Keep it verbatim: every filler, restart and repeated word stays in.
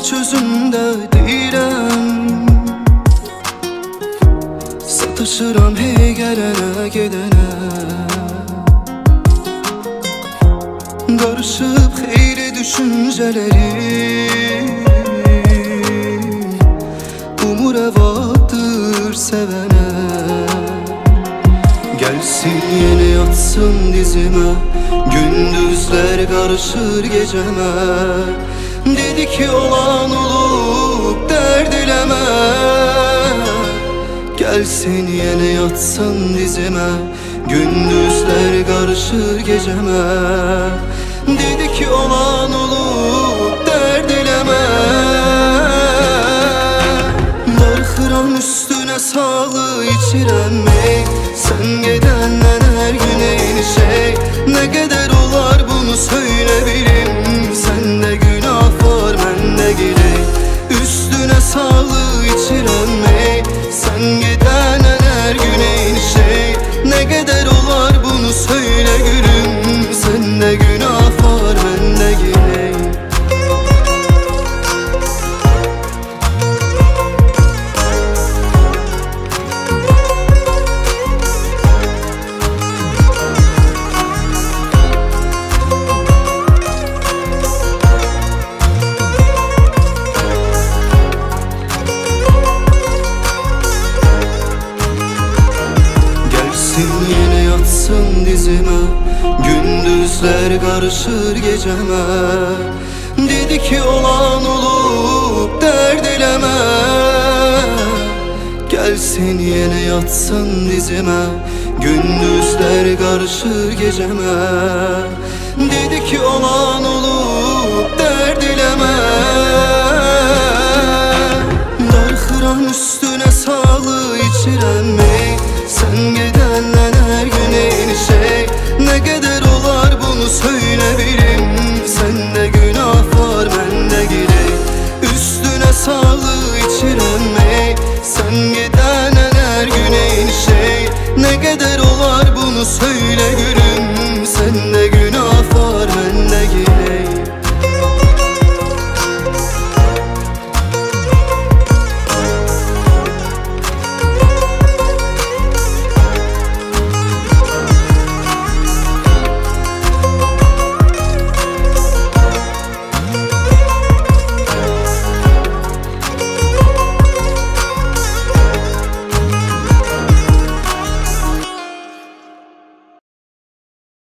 hiç özümde değilim. Sataşıram hey gelene gidene, karışıp heyri düşünceleri. Umur evadır sevene, gelsin yine yatsın dizime. Gündüzler karışır geceme, dedi ki olan olup dert dileme. Gelsin yine yatsın dizime, gündüzler karışır geceme. Dedi ki olan olup dert dileme. Darxıram üstüne sağlığı içirem ey, sen gedenden her gün eyni şey. Ne kadar olar bunu söyle bilim, sende günah var bende girey. Üstüne sağlığı içirem ey, sen gedenden her gün eyni şey. Ne kadar olar bunu söyle gülüm, sende günah var bende girey. Yine yatsın dizime, gündüzler karışır geceme. Dedi ki olan olup dert dileme. Gelsin yine yatsın dizime, gündüzler karışır geceme. Dedi ki olan olup